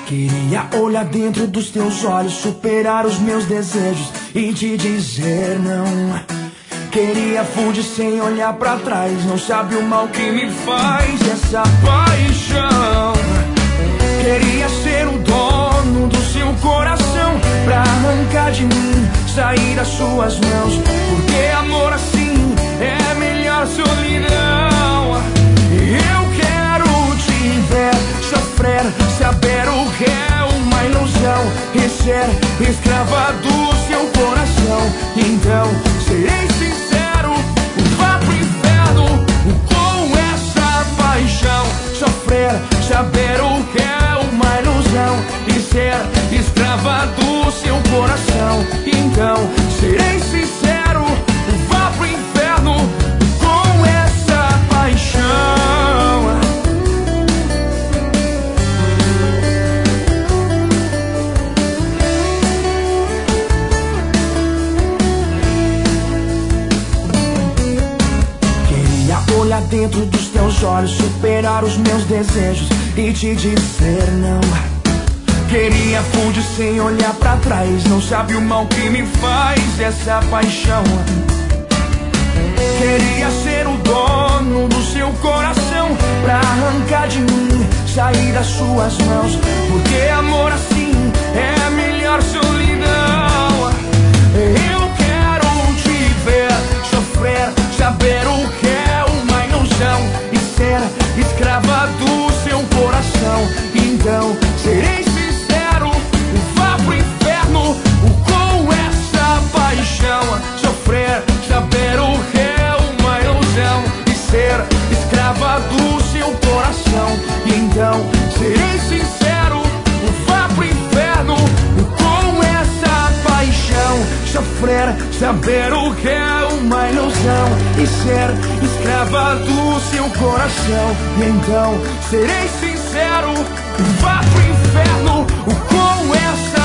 Queria olhar dentro dos teus olhos, superar os meus desejos e te dizer não. Queria fugir sem olhar pra trás, não sabe o mal que me faz essa paixão. Queria ser o dono do seu coração, pra arrancar de mim, sair das suas mãos. Porque amor assim é melhor solidão. Eu quero te ver sofrer, saber o que é uma ilusão e ser escrava do seu coração. Então serei sincero, vá pro inferno com essa paixão. Sofrer, saber o que é uma ilusão e ser escrava do seu coração. Então serei sincero, vá pro inferno com essa paixão. Queria olhar dentro dos teus olhos, superar os meus desejos e te dizer não. Queria fugir sem olhar pra trás, não sabe o mal que me faz essa paixão. Queria ser o dono do seu coração, pra arrancar de mim, sair das suas mãos. Porque amor assim é a melhor solidão. Eu quero te ver sofrer, saber o que é uma ilusão e ser escrava do seu coração. Então serei sincero, vá pro inferno com essa paixão. Sofrer, saber o que é uma ilusão e ser escrava do seu coração. Então serei sincero, vá pro inferno com essa paixão. Sofrer, saber o que é uma ilusão e ser escrava do seu coração. Então serei sincero, vá pro inferno com essa